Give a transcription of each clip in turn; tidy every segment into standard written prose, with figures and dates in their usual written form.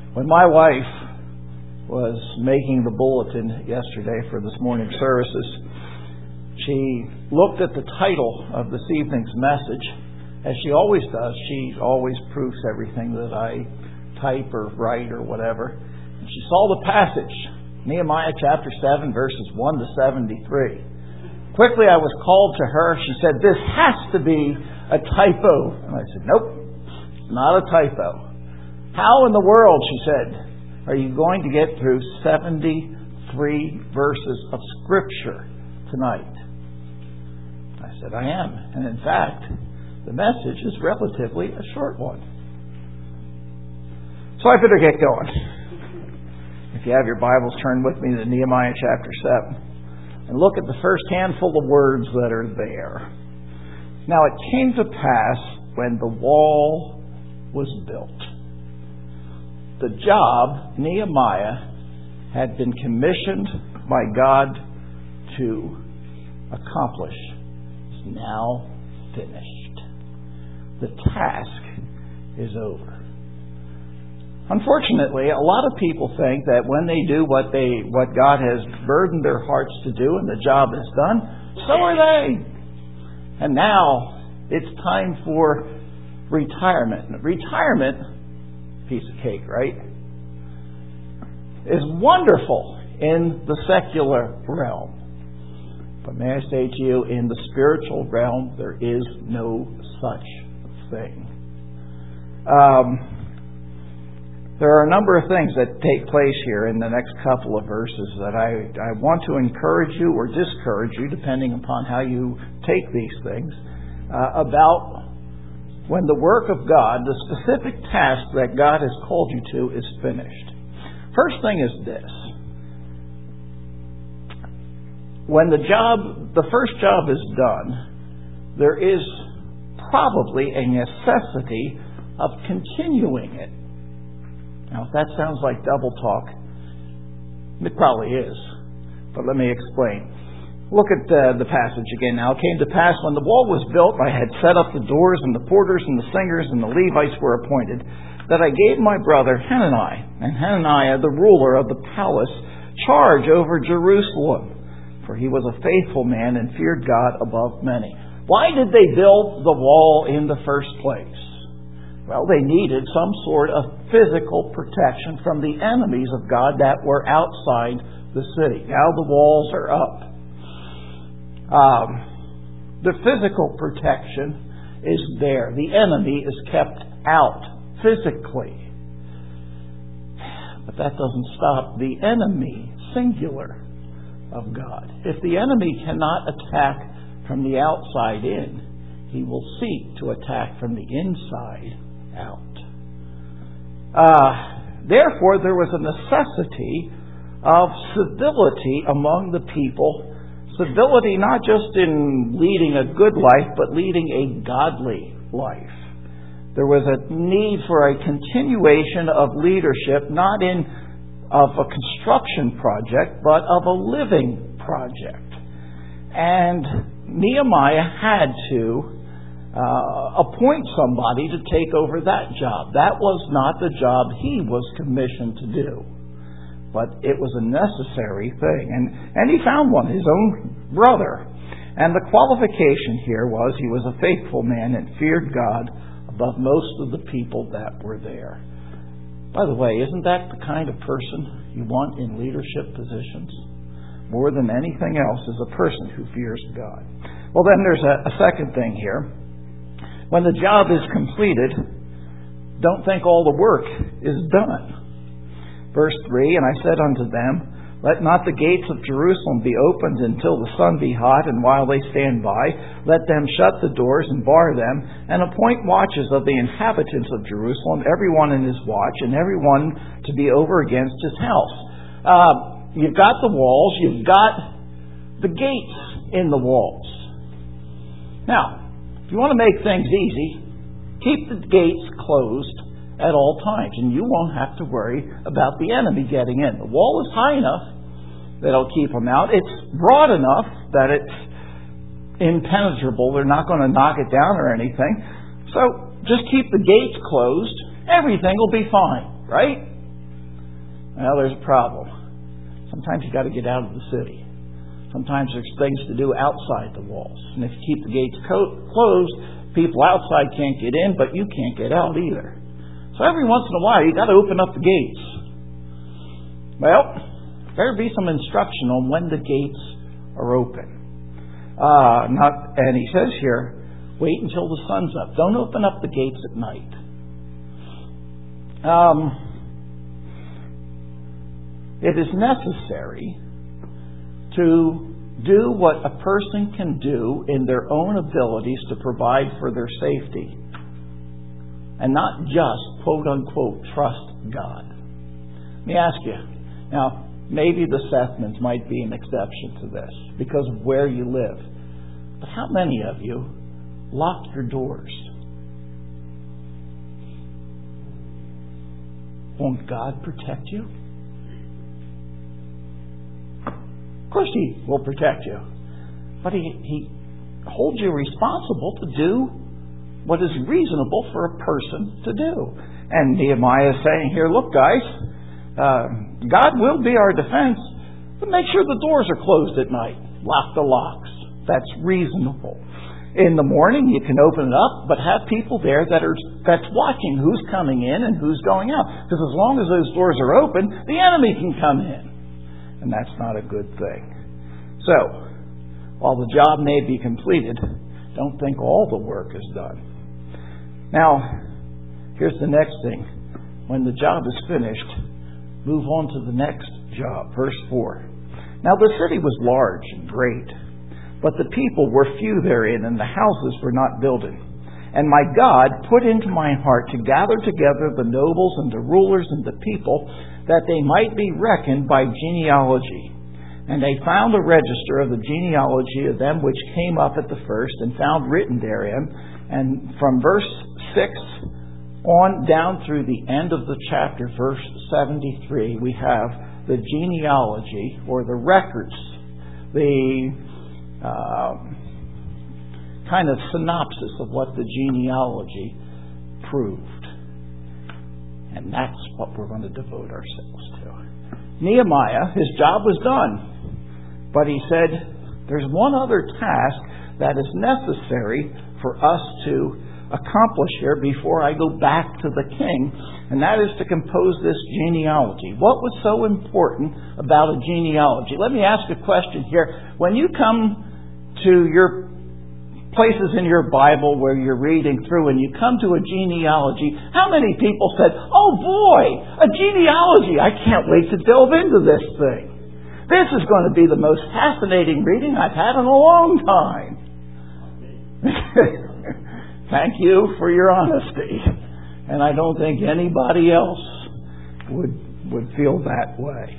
When my wife was making the bulletin yesterday for this morning's services, she looked at the title of this evening's message. As she always does, she always proofs everything that I type or write or whatever. And she saw the passage, Nehemiah chapter 7, verses 1 to 73. Quickly I was called to her. She said, "This has to be a typo." And I said, "Nope, not a typo." "How in the world," she said, "are you going to get through 73 verses of Scripture tonight?" I said, "I am. And in fact, the message is relatively a short one." So I better get going. If you have your Bibles, turn with me to Nehemiah chapter 7 and look at the first handful of words that are there. "Now it came to pass when the wall was built." The job Nehemiah had been commissioned by God to accomplish is now finished. The task is over. Unfortunately, a lot of people think that when they do what God has burdened their hearts to do and the job is done, so are they. And now it's time for retirement. Retirement, piece of cake, right, is wonderful in the secular realm. But may I say to you, in the spiritual realm, there is no such thing. There are a number of things that take place here in the next couple of verses that I want to encourage you or discourage you, depending upon how you take these things, about when the work of God, the specific task that God has called you to, is finished. First thing is this. When the first job is done, there is probably a necessity of continuing it. Now, if that sounds like double talk, it probably is. But let me explain. Look at the passage again. "Now it came to pass when the wall was built, I had set up the doors and the porters and the singers and the Levites were appointed, that I gave my brother Hanani and Hananiah, the ruler of the palace, charge over Jerusalem. For he was a faithful man and feared God above many." Why did they build the wall in the first place? Well, they needed some sort of physical protection from the enemies of God that were outside the city. Now the walls are up. The physical protection is there. The enemy is kept out physically. But that doesn't stop the enemy, singular, of God. If the enemy cannot attack from the outside in, he will seek to attack from the inside out. Therefore, there was a necessity of civility among the people. Civility not just in leading a good life, but leading a godly life. There was a need for a continuation of leadership, not of a construction project, but of a living project. And Nehemiah had to appoint somebody to take over that job. That was not the job he was commissioned to do. But it was a necessary thing. And he found one, his own brother. And the qualification here was he was a faithful man and feared God above most of the people that were there. By the way, isn't that the kind of person you want in leadership positions? More than anything else is a person who fears God. Well, then there's a second thing here. When the job is completed, don't think all the work is done. Verse 3, "And I said unto them, Let not the gates of Jerusalem be opened until the sun be hot, and while they stand by, let them shut the doors and bar them, and appoint watches of the inhabitants of Jerusalem, every one in his watch, and every one to be over against his house." You've got the walls, you've got the gates in the walls. Now, if you want to make things easy, keep the gates closed at all times, and you won't have to worry about the enemy getting in. The wall is high enough that it'll keep them out. It's broad enough that it's impenetrable. They're not going to knock it down or anything. So just keep the gates closed. Everything will be fine, right? Well, there's a problem. Sometimes you got to get out of the city. Sometimes there's things to do outside the walls. And if you keep the gates closed, people outside can't get in, but you can't get out either. So every once in a while, you got to open up the gates. Well, there be some instruction on when the gates are open. And he says here, wait until the sun's up. Don't open up the gates at night. It is necessary to do what a person can do in their own abilities to provide for their safety, and not just, quote unquote, trust God. Let me ask you, now, maybe the Sethmans might be an exception to this because of where you live. But how many of you lock your doors? Won't God protect you? Of course He will protect you. But He holds you responsible to do what is reasonable for a person to do. And Nehemiah is saying here, look guys, God will be our defense, but make sure the doors are closed at night. Lock the locks. That's reasonable. In the morning you can open it up, but have people there that's watching who's coming in and who's going out. Because as long as those doors are open, the enemy can come in. And that's not a good thing. So, while the job may be completed, don't think all the work is done. Now, here's the next thing. When the job is finished, move on to the next job. Verse 4. Now the city was large and great, but the people were few therein, and the houses were not builded. And my God put into my heart to gather together the nobles and the rulers and the people, that they might be reckoned by genealogy. And they found a register of the genealogy of them which came up at the first, and found written therein. And from verse 6 on down through the end of the chapter, verse 73, we have the genealogy, or the records, the kind of synopsis of what the genealogy proved. And that's what we're going to devote ourselves to. Nehemiah, his job was done. But he said, there's one other task that is necessary for us to accomplish here before I go back to the king, and that is to compose this genealogy. What was so important about a genealogy? Let me ask a question here. When you come to your places in your Bible where you're reading through and you come to a genealogy, how many people said, oh boy, a genealogy, I can't wait to delve into this thing. This is going to be the most fascinating reading I've had in a long time. Thank you for your honesty. And I don't think anybody else would feel that way.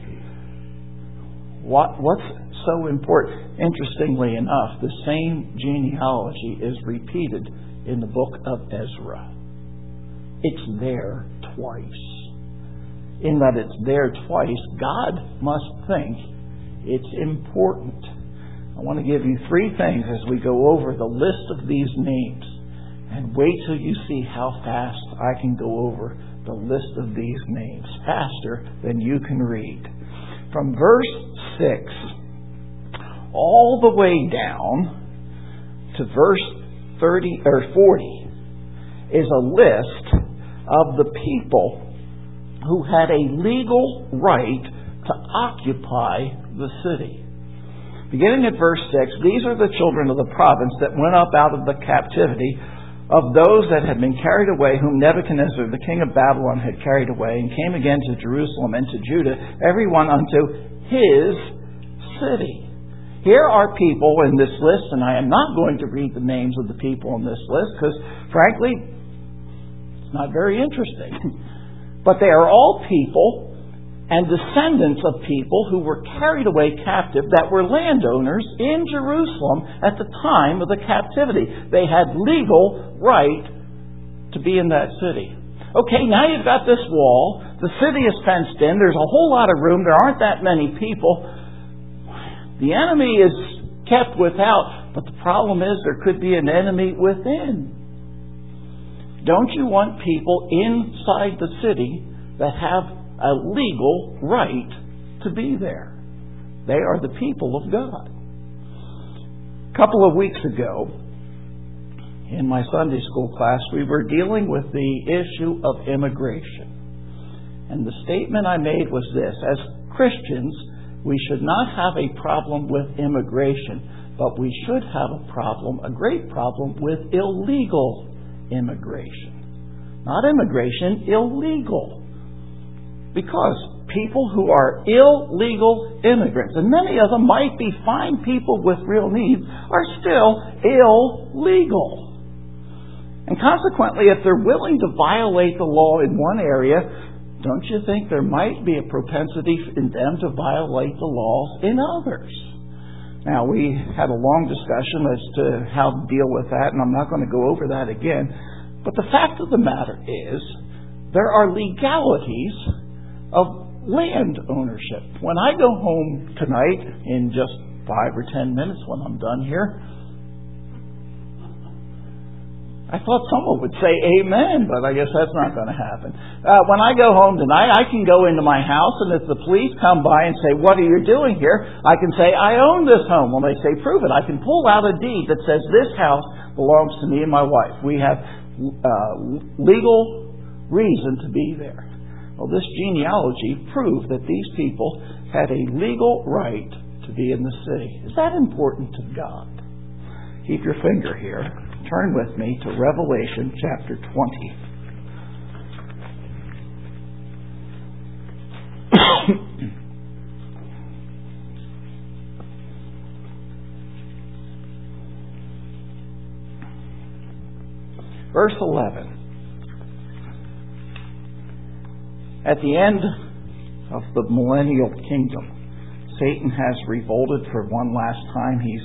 What's so important? Interestingly enough, the same genealogy is repeated in the book of Ezra. It's there twice. In that it's there twice, God must think it's important. I want to give you three things as we go over the list of these names. And wait till you see how fast I can go over the list of these names. Faster than you can read. From verse 6 all the way down to verse 30 or 40 is a list of the people who had a legal right to occupy the city. Beginning at verse 6, these are the children of the province that went up out of the captivity of those that had been carried away, whom Nebuchadnezzar, the king of Babylon, had carried away, and came again to Jerusalem and to Judah, every one unto his city. Here are people in this list, and I am not going to read the names of the people in this list, because frankly, it's not very interesting. But they are all people and descendants of people who were carried away captive, that were landowners in Jerusalem at the time of the captivity. They had legal right to be in that city. Okay, now you've got this wall. The city is fenced in. There's a whole lot of room. There aren't that many people. The enemy is kept without, but the problem is there could be an enemy within. Don't you want people inside the city that have a legal right to be there. They are the people of God. A couple of weeks ago, in my Sunday school class, we were dealing with the issue of immigration. And the statement I made was this: as Christians, we should not have a problem with immigration, but we should have a great problem with illegal immigration. Not immigration, illegal. Because people who are illegal immigrants, and many of them might be fine people with real needs, are still illegal. And consequently, if they're willing to violate the law in one area, don't you think there might be a propensity in them to violate the laws in others? Now, we had a long discussion as to how to deal with that, and I'm not going to go over that again. But the fact of the matter is, there are legalities of land ownership. When I go home tonight, in just 5 or 10 minutes when I'm done here, I thought someone would say amen, but I guess that's not going to happen. When I go home tonight, I can go into my house, and if the police come by and say, "What are you doing here?" I can say, "I own this home." When they say, "Prove it," I can pull out a deed that says this house belongs to me and my wife. We have legal reason to be there. Well, this genealogy proved that these people had a legal right to be in the city. Is that important to God? Keep your finger here. Turn with me to Revelation chapter 20. Verse 11. At the end of the millennial kingdom, Satan has revolted for one last time. He's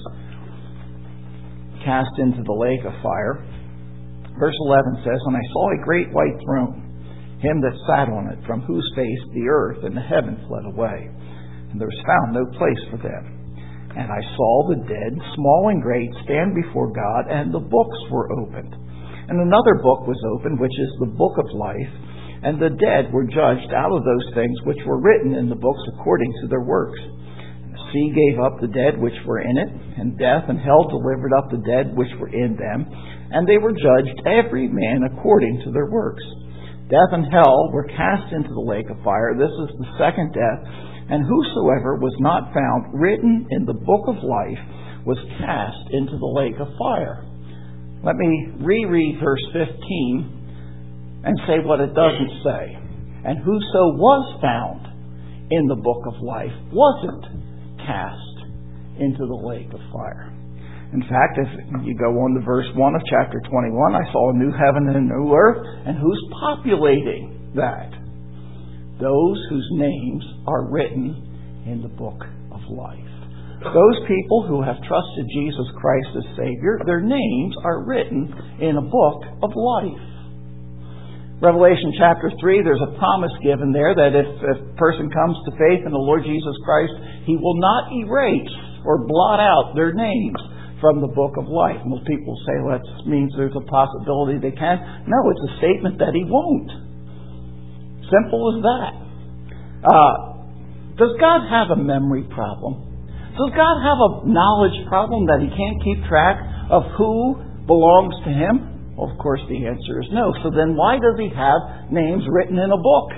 cast into the lake of fire. Verse 11 says, "And I saw a great white throne, him that sat on it, from whose face the earth and the heaven fled away, and there was found no place for them. And I saw the dead, small and great, stand before God, and the books were opened. And another book was opened, which is the book of life. And the dead were judged out of those things which were written in the books according to their works. And the sea gave up the dead which were in it, and death and hell delivered up the dead which were in them. And they were judged every man according to their works. Death and hell were cast into the lake of fire. This is the second death. And whosoever was not found written in the book of life was cast into the lake of fire." Let me reread verse 15 and say what it doesn't say. "And whoso was found in the book of life wasn't cast into the lake of fire." In fact, if you go on to verse 1 of chapter 21, "I saw a new heaven and a new earth." And who's populating that? Those whose names are written in the book of life. Those people who have trusted Jesus Christ as Savior, their names are written in a book of life. Revelation chapter 3, there's a promise given there that if a person comes to faith in the Lord Jesus Christ, He will not erase or blot out their names from the book of life. Most people say, well, that means there's a possibility they can. No, it's a statement that He won't. Simple as that. Does God have a memory problem? Does God have a knowledge problem that He can't keep track of who belongs to Him? Well, of course, the answer is no. So then why does He have names written in a book?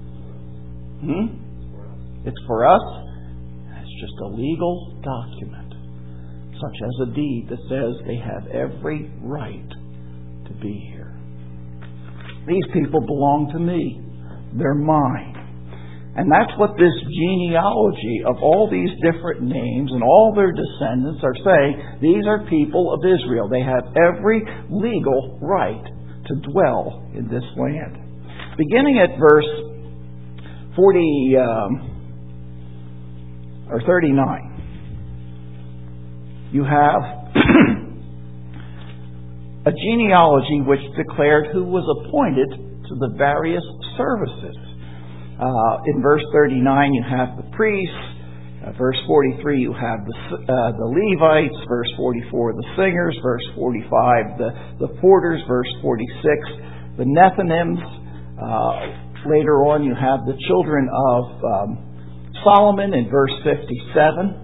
It's for us. It's just a legal document, such as a deed that says they have every right to be here. These people belong to me. They're mine. And that's what this genealogy of all these different names and all their descendants are saying. These are people of Israel. They have every legal right to dwell in this land. Beginning at verse 39, you have a genealogy which declared who was appointed to the various services. In verse 39, you have the priests. Verse 43, you have the Levites. Verse 44, the singers. Verse 45, the porters. Verse 46, the Nethinims. Later on, you have the children of Solomon in verse 57.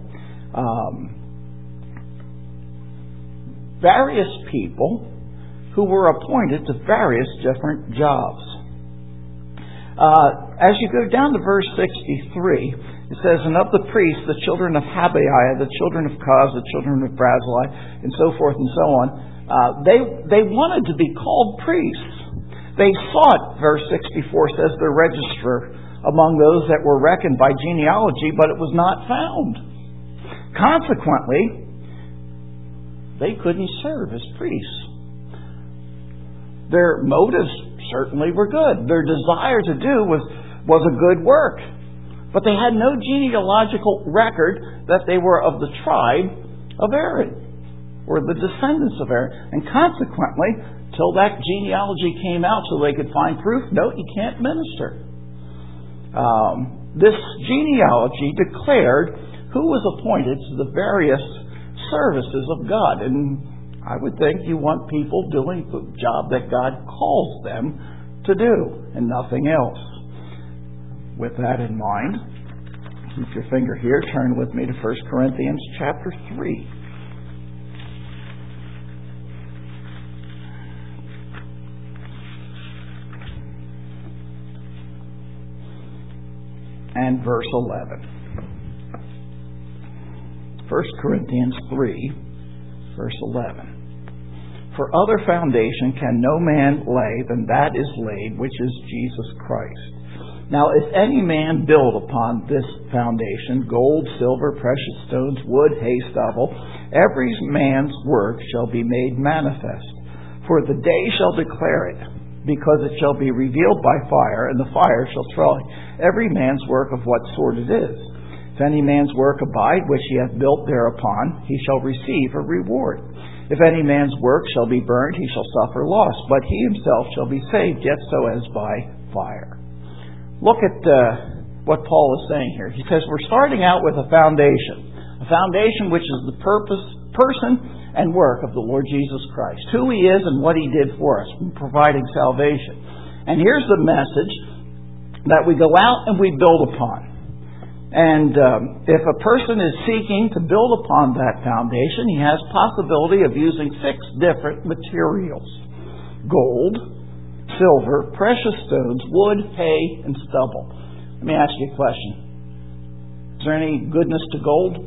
Various people who were appointed to various different jobs. As you go down to verse 63, it says, "And of the priests, the children of Habaiah, the children of Koz, the children of Barzillai," and so forth and so on. They wanted to be called priests. They sought, verse 64 says, the register among those that were reckoned by genealogy, but it was not found. Consequently, they couldn't serve as priests. Their motives certainly were good. Their desire to do was a good work. But they had no genealogical record that they were of the tribe of Aaron, or the descendants of Aaron. And consequently, till that genealogy came out so they could find proof, no, you can't minister. This genealogy declared who was appointed to the various services of God. And I would think you want people doing the job that God calls them to do, and nothing else. With that in mind, keep your finger here, turn with me to 1 Corinthians chapter 3. And verse 11. 1 Corinthians 3, verse 11. "For other foundation can no man lay than that is laid, which is Jesus Christ. Now if any man build upon this foundation gold, silver, precious stones, wood, hay, stubble, every man's work shall be made manifest. For the day shall declare it, because it shall be revealed by fire, and the fire shall try every man's work of what sort it is. If any man's work abide, which he hath built thereupon, he shall receive a reward. If any man's work shall be burned, he shall suffer loss, but he himself shall be saved, yet so as by fire." Look at what Paul is saying here. He says we're starting out with a foundation which is the purpose, person, and work of the Lord Jesus Christ, who He is and what He did for us, providing salvation. And here's the message that we go out and we build upon. And if a person is seeking to build upon that foundation, he has possibility of using 6 different materials: gold, silver, precious stones, wood, hay, and stubble. Let me ask you a question. Is there any goodness to gold?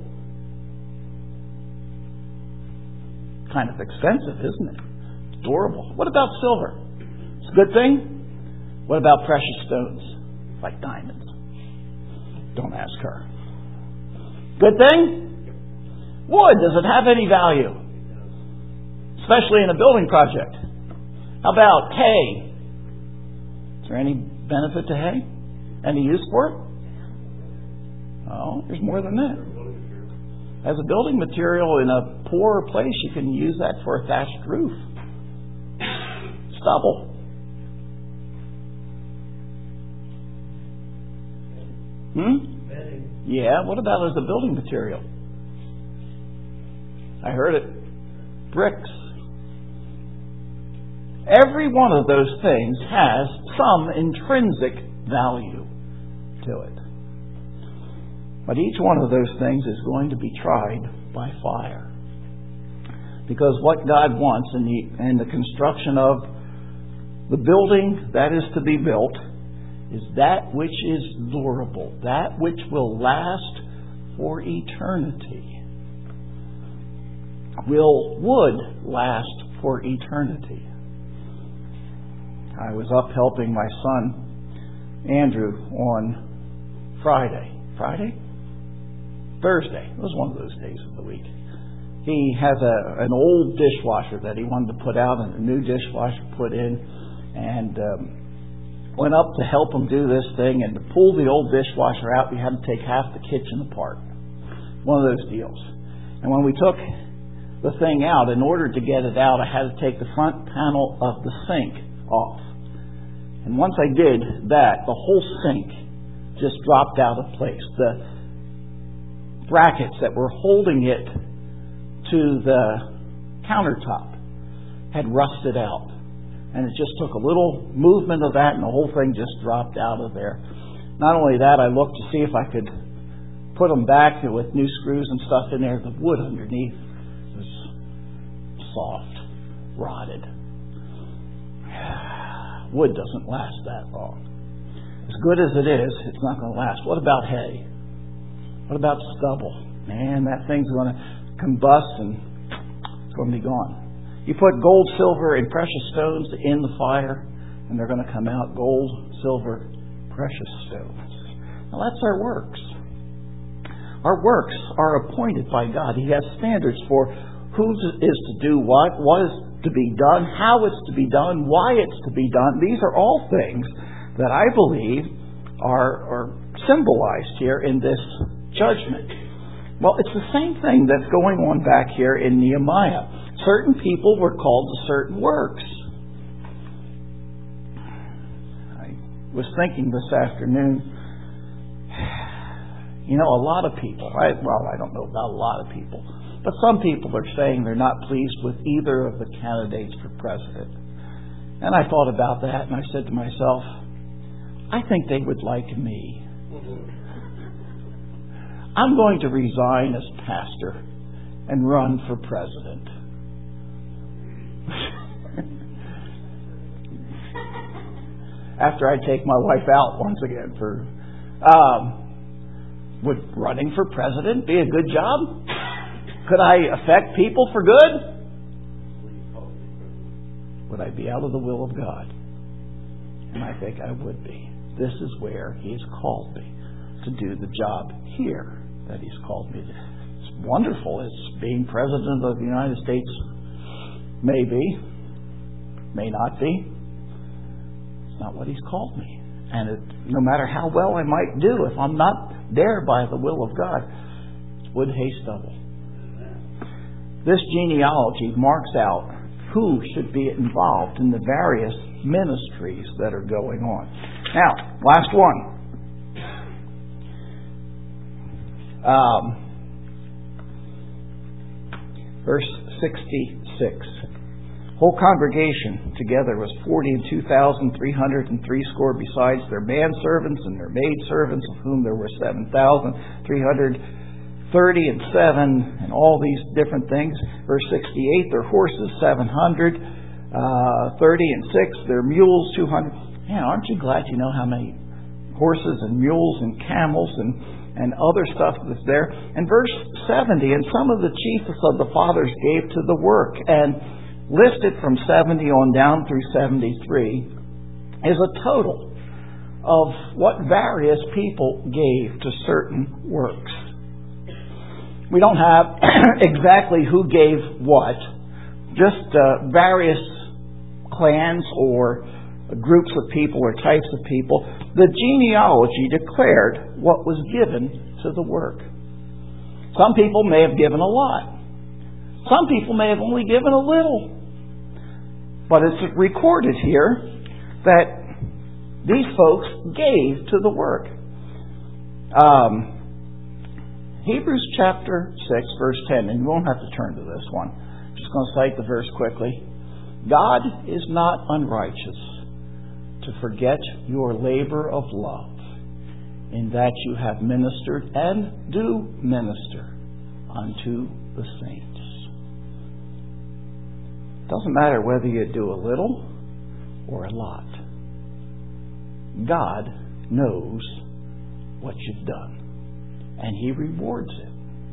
Kind of expensive, isn't it? It's durable. What about silver? It's a good thing. What about precious stones, like diamonds? Don't ask her. Good thing? Wood, does it have any value? Especially in a building project. How about hay? Is there any benefit to hay? Any use for it? Oh, there's more than that. As a building material in a poorer place, you can use that for a thatched roof. Stubble. Yeah, what about as a building material? I heard it. Bricks. Every one of those things has some intrinsic value to it. But each one of those things is going to be tried by fire. Because what God wants in the construction of the building that is to be built is that which is durable, that which will last for eternity. Will wood last for eternity? I was up helping my son, Andrew, on Thursday. It was one of those days of the week. He has an old dishwasher that he wanted to put out and a new dishwasher put in, and went up to help him do this thing, and to pull the old dishwasher out, we had to take half the kitchen apart. One of those deals. And when we took the thing out, in order to get it out, I had to take the front panel of the sink off. And once I did that, the whole sink just dropped out of place. The brackets that were holding it to the countertop had rusted out. And it just took a little movement of that and the whole thing just dropped out of there. Not only that, I looked to see if I could put them back with new screws and stuff in there. The wood underneath was soft, rotted. Wood doesn't last that long. As good as it is, it's not going to last. What about hay? What about stubble? Man, that thing's going to combust and it's going to be gone. You put gold, silver, and precious stones in the fire, and they're going to come out gold, silver, precious stones. Now that's our works. Our works are appointed by God. He has standards for who is to do what is to be done, how it's to be done, why it's to be done. These are all things that I believe are symbolized here in this judgment. Well, it's the same thing that's going on back here in Nehemiah. Certain people were called to certain works. I was thinking this afternoon, a lot of people, I don't know about a lot of people, but some people are saying they're not pleased with either of the candidates for president. And I thought about that and I said to myself, I think they would like me. I'm going to resign as pastor and run for president. After I take my wife out once again would running for president be a good job? Could I affect people for good? Would I be out of the will of God? And I think I would be. This is where He's called me to do the job here that He's called me to. It's wonderful. It's being president of the United States. Maybe, may not be. It's not what He's called me. And no matter how well I might do, if I'm not there by the will of God, it's wood, hay, stubble. This genealogy marks out who should be involved in the various ministries that are going on. Now, last one. Verse 66. Whole congregation together was 42,303 besides their manservants and their maidservants, of whom there were 7,337, and all these different things. Verse 68, their horses 700, 30 and 6, their mules 200. Man, aren't you glad you know how many horses and mules and camels and other stuff that's there? And verse 70, and some of the chiefest of the fathers gave to the work, and listed from 70 on down through 73 is a total of what various people gave to certain works. We don't have exactly who gave what, just various clans or groups of people or types of people. The genealogy declared what was given to the work. Some people may have given a lot. Some people may have only given a little. But it's recorded here that these folks gave to the work. Hebrews chapter 6, verse 10, and you won't have to turn to this one. I'm just going to cite the verse quickly. God is not unrighteous to forget your labor of love, in that you have ministered and do minister unto the saints. Doesn't matter whether you do a little or a lot. God knows what you've done, and He rewards it.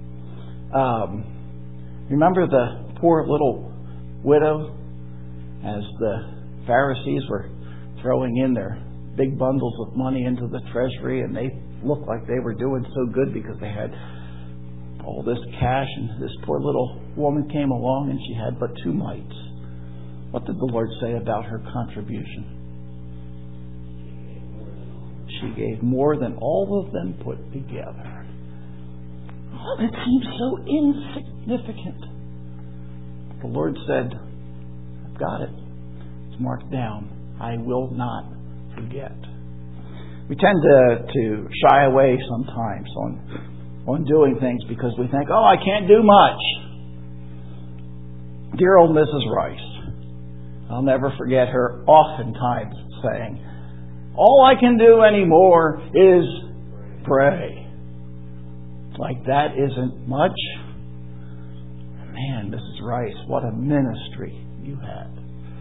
Remember the poor little widow as the Pharisees were throwing in their big bundles of money into the treasury, and they looked like they were doing so good because they had all this cash, and this poor little woman came along and she had but 2 mites. What did the Lord say about her contribution? She gave more than all of them put together. Oh, that seems so insignificant. The Lord said, I've got it. It's marked down. I will not forget. We tend to shy away sometimes on doing things because we think, I can't do much. Dear old Mrs. Rice. I'll never forget her oftentimes saying, all I can do anymore is pray. Like that isn't much. Man, Mrs. Rice, what a ministry you had.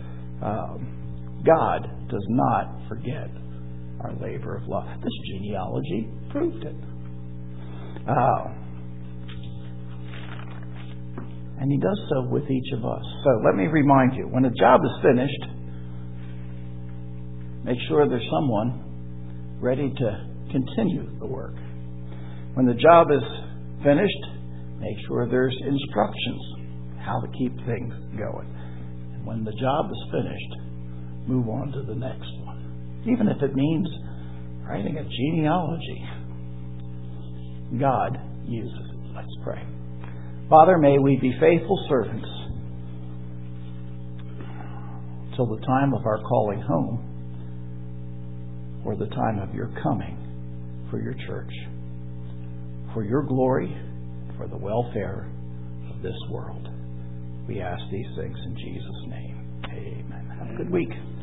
God does not forget our labor of love. This genealogy proved it. And He does so with each of us. So let me remind you, when a job is finished, make sure there's someone ready to continue the work. When the job is finished, make sure there's instructions how to keep things going. And when the job is finished, move on to the next one. Even if it means writing a genealogy. God uses it. Let's pray. Father, may we be faithful servants till the time of our calling home or the time of your coming for your church, for your glory, for the welfare of this world. We ask these things in Jesus' name. Amen. Have a good week.